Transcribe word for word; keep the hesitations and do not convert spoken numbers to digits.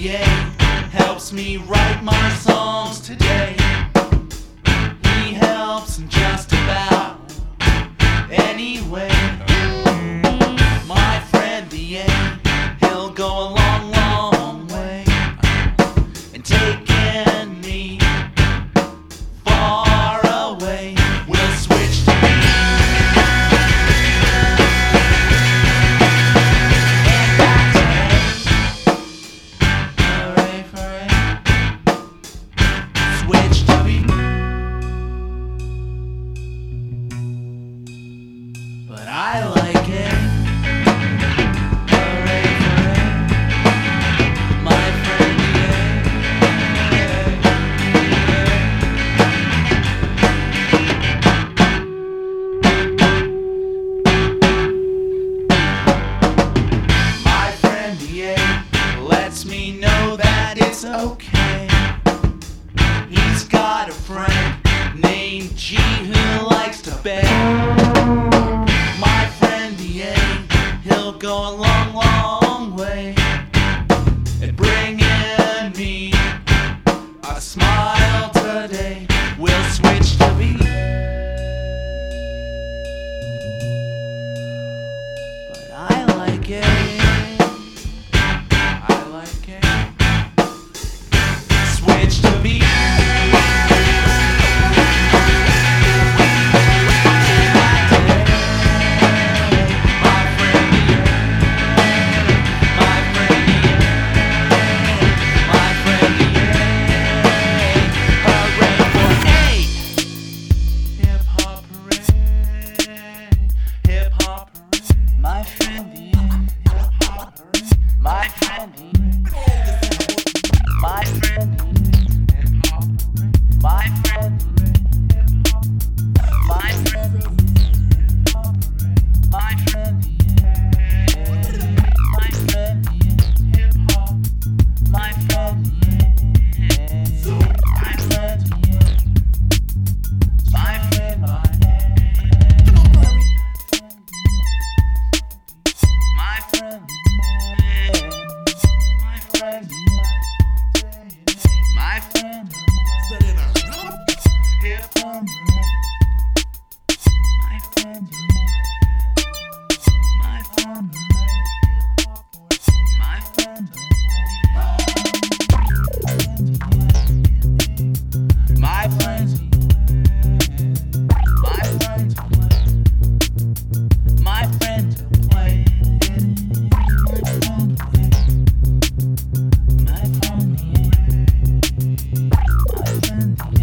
D A helps me write my songs today. He helps in just about any way. My friend D A, he'll go a long, long way in taking me far away. We'll switch to me. And back to A. Hooray for A. Switch to B. But I like it. Hooray for A. My friend My friend D A lets me know that it's okay. He's got a friend named G who likes to beg. My friend D A, he'll go a long, long way at bringing me a smile today. We'll switch to B. But I like it. I like it. Switch to B. My friend D A, my friend D A, my friend D A, my friend D A, my friend D A, my friend D A, my friend D A, hip hop, my friend D A, my friend D A, my friend, my My friend, my friend, my friend, hip hop, my friend, my friend, my friend, my friend, my friend, my friend to play. My friend, my friend,